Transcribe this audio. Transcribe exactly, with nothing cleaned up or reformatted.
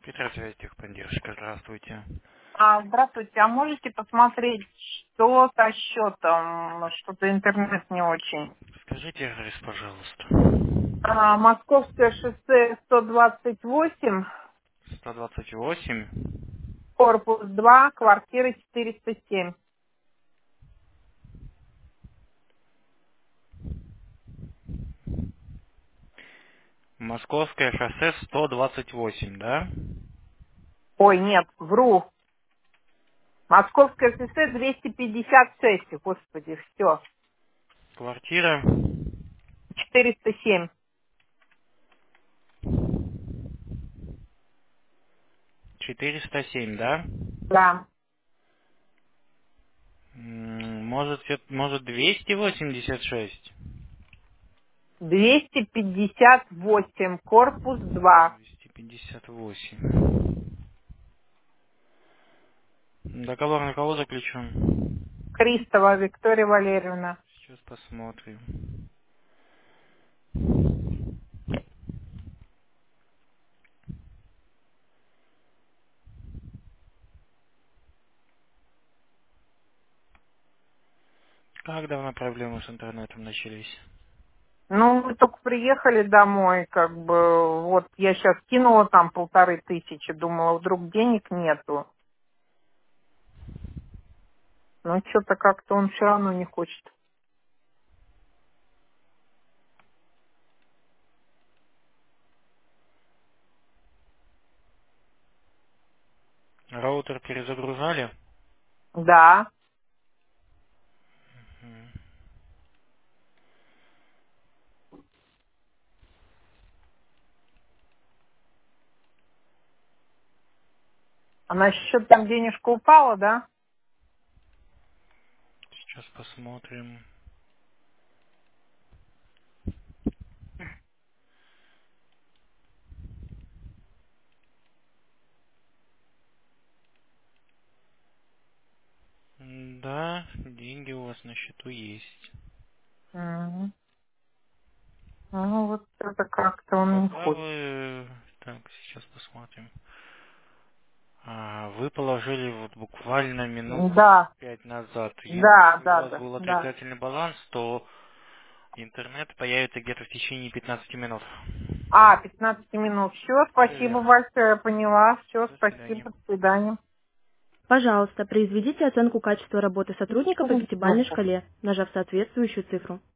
Петросвязь техподдержка, здравствуйте. А, здравствуйте, а можете посмотреть, что со счетом? Что-то интернет не очень. Скажите адрес, пожалуйста. А, Московское шоссе сто двадцать восемь, сто двадцать восемь. корпус два, квартира четыреста семь. Московское шоссе сто двадцать восемь, да? Ой, нет, вру. Московское шоссе двести пятьдесят шесть, господи, все. Квартира четыреста семь, четыреста семь, да? да. М, Может, всё- может двести восемьдесят шесть? двести пятьдесят восемь, корпус два. двести пятьдесят восемь. Договор на кого заключен? Христова Виктория Валерьевна. Сейчас посмотрим. Как давно проблемы с интернетом начались? Ну, мы только приехали домой, как бы, вот я сейчас кинула там полторы тысячи, думала, вдруг денег нету. Но что-то как-то он все равно не хочет. Роутер перезагружали? Да. М. А на счет там денежка упала, да? Сейчас посмотрим. М, Да, деньги у вас на счету есть. Мгм. Ну, вот это как-то он не Когда хочет. вы... Так, сейчас посмотрим. А, вы положили вот буквально минут Да, пять назад. да, Если у да, вас да, был да. отрицательный баланс, то интернет появится где-то в течение пятнадцати минут. А, пятнадцать минут. Все, Все спасибо верно. большое, поняла. Все, До свидания. спасибо, до свидания. Пожалуйста, произведите оценку качества работы сотрудника по Через пятибалльной трубку. шкале, нажав соответствующую цифру.